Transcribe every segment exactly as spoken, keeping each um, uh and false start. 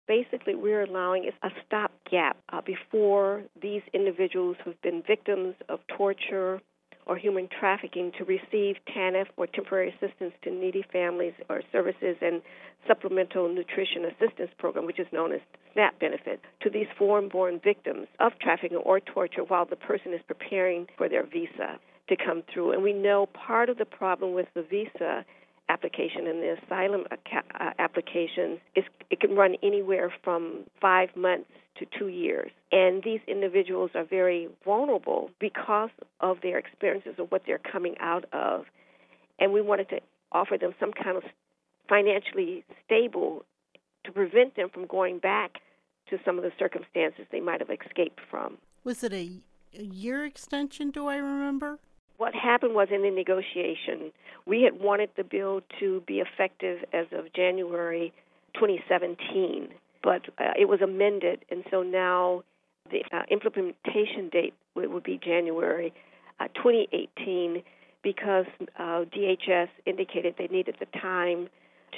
Basically, we're allowing a stopgap uh, before these individuals who've been victims of torture or human trafficking to receive T A N F or temporary assistance to needy families or services and supplemental nutrition assistance program, which is known as SNAP benefit, to these foreign-born victims of trafficking or torture while the person is preparing for their visa to come through. And we know part of the problem with the visa application and the asylum uh, applications is it can run anywhere from five months to two years. And these individuals are very vulnerable because of their experiences of what they're coming out of. And we wanted to offer them some kind of financially stable to prevent them from going back to some of the circumstances they might have escaped from. Was it a, a year extension, do I remember? What happened was in the negotiation, we had wanted the bill to be effective as of January twenty seventeen, but uh, it was amended, and so now the uh, implementation date would, would be January uh, twenty eighteen because uh, D H S indicated they needed the time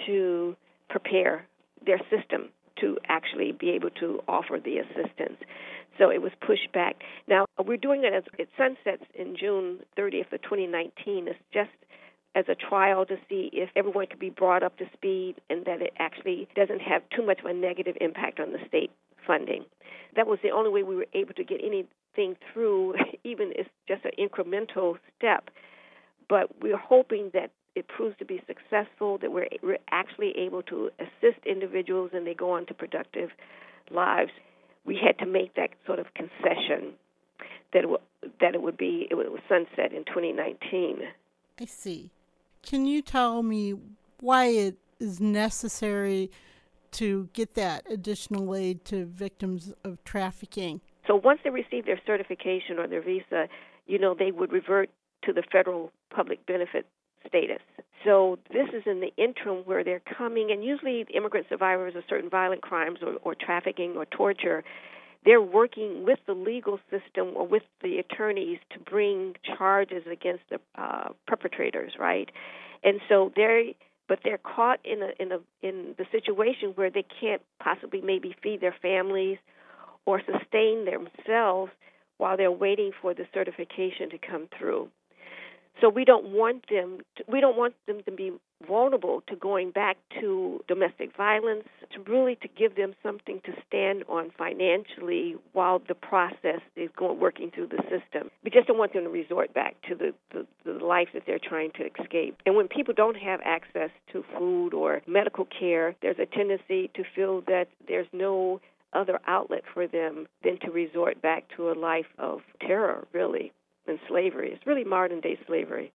to prepare their system to actually be able to offer the assistance. So it was pushed back. Now, we're doing it as it sunsets in June thirtieth of twenty nineteen. It's just as a trial to see if everyone can be brought up to speed and that it actually doesn't have too much of a negative impact on the state funding. That was the only way we were able to get anything through, even if just an incremental step. But we're hoping that it proves to be successful, that we're, we're actually able to assist individuals and they go on to productive lives. We had to make that sort of concession that it, w- that it would be it would sunset in twenty nineteen. I see. Can you tell me why it is necessary to get that additional aid to victims of trafficking? So once they receive their certification or their visa, you know, they would revert to the federal public benefit status. So this is in the interim where they're coming, and usually immigrant survivors of certain violent crimes or, or trafficking or torture, they're working with the legal system or with the attorneys to bring charges against the uh, perpetrators, right? And so they're, but they're caught in a in a in the situation where they can't possibly maybe feed their families or sustain themselves while they're waiting for the certification to come through. So we don't want them to, we don't want them to be vulnerable to going back to domestic violence, to really to give them something to stand on financially while the process is going working through the system. We just don't want them to resort back to the, the, the life that they're trying to escape. And when people don't have access to food or medical care, there's a tendency to feel that there's no other outlet for them than to resort back to a life of terror, really. And slavery. It's really modern-day slavery.